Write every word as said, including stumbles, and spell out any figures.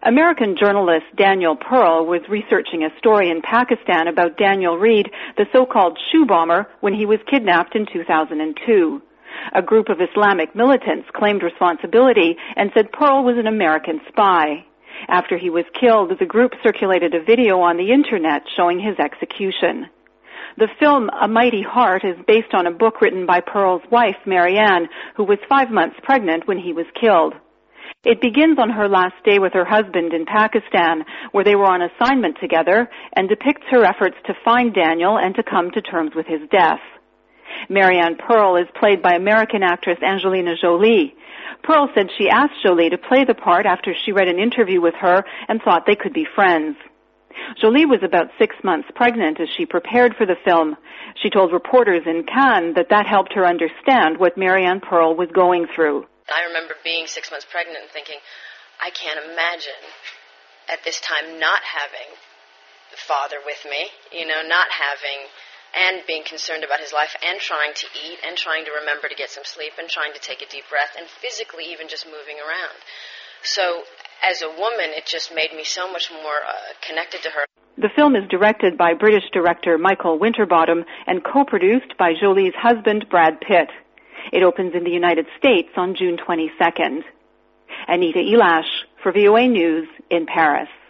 American journalist Daniel Pearl was researching a story in Pakistan about Daniel Reed, the so-called shoe bomber, when he was kidnapped in two thousand two. A group of Islamic militants claimed responsibility and said Pearl was an American spy. After he was killed, the group circulated a video on the internet showing his execution. The film A Mighty Heart is based on a book written by Pearl's wife, Marianne, who was five months pregnant when he was killed. It begins on her last day with her husband in Pakistan, where they were on assignment together, and depicts her efforts to find Daniel and to come to terms with his death. Marianne Pearl is played by American actress Angelina Jolie. Pearl said she asked Jolie to play the part after she read an interview with her and thought they could be friends. Jolie was about six months pregnant as she prepared for the film. She told reporters in Cannes that that helped her understand what Marianne Pearl was going through. I remember being six months pregnant and thinking, I can't imagine at this time not having the father with me, you know, not having, and being concerned about his life and trying to eat and trying to remember to get some sleep and trying to take a deep breath and physically even just moving around. So as a woman, it just made me so much more uh, connected to her. The film is directed by British director Michael Winterbottom and co-produced by Jolie's husband, Brad Pitt. It opens in the United States on June twenty-second. Anita Elash for V O A News in Paris.